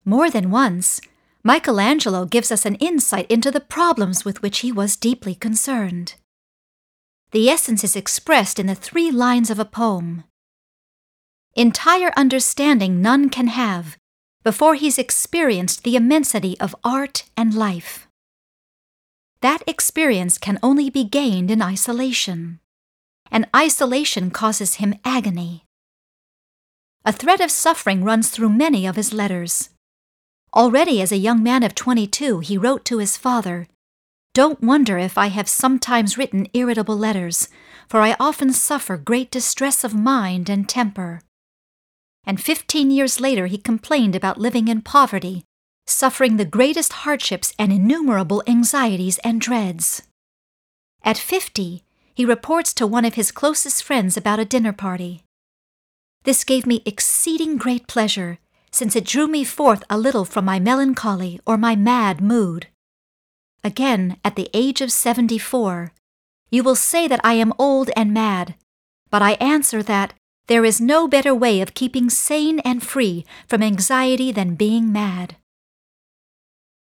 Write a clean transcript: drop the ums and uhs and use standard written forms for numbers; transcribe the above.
More than once, Michelangelo gives us an insight into the problems with which he was deeply concerned. The essence is expressed in the 3 lines of a poem. Entire understanding none can have before he's experienced the immensity of art and life. That experience can only be gained in isolation, and isolation causes him agony. A thread of suffering runs through many of his letters. Already as a young man of 22, he wrote to his father, "Don't wonder if I have sometimes written irritable letters, for I often suffer great distress of mind and temper." And 15 years later he complained about living in poverty, suffering the greatest hardships and innumerable anxieties and dreads. At 50, he reports to one of his closest friends about a dinner party. "This gave me exceeding great pleasure, since it drew me forth a little from my melancholy or my mad mood." Again, at the age of 74, "You will say that I am old and mad, but I answer that there is no better way of keeping sane and free from anxiety than being mad."